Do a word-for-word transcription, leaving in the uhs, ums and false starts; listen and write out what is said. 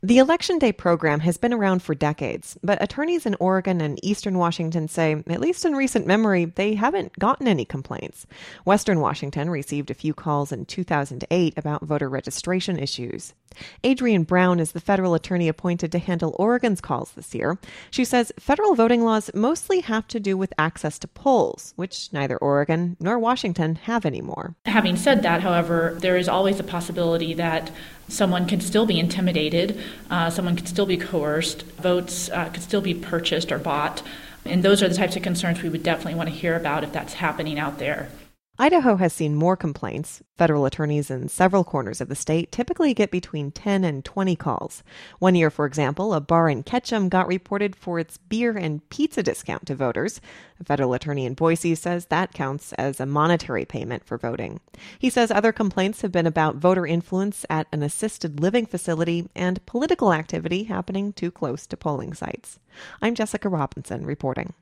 The Election Day program has been around for decades, but attorneys in Oregon and Eastern Washington say, at least in recent memory, they haven't gotten any complaints. Western Washington received a few calls in two thousand eight about voter registration issues. Adrienne Brown is the federal attorney appointed to handle Oregon's calls this year. She says federal voting laws mostly have to do with access to polls, which neither Oregon nor Washington have anymore. Having said that, however, there is always a possibility that someone can still be intimidated, uh, someone could still be coerced, votes uh, could still be purchased or bought. And those are the types of concerns we would definitely want to hear about if that's happening out there. Idaho has seen more complaints. Federal attorneys in several corners of the state typically get between ten and twenty calls. One year, for example, a bar in Ketchum got reported for its beer and pizza discount to voters. A federal attorney in Boise says that counts as a monetary payment for voting. He says other complaints have been about voter influence at an assisted living facility and political activity happening too close to polling sites. I'm Jessica Robinson reporting.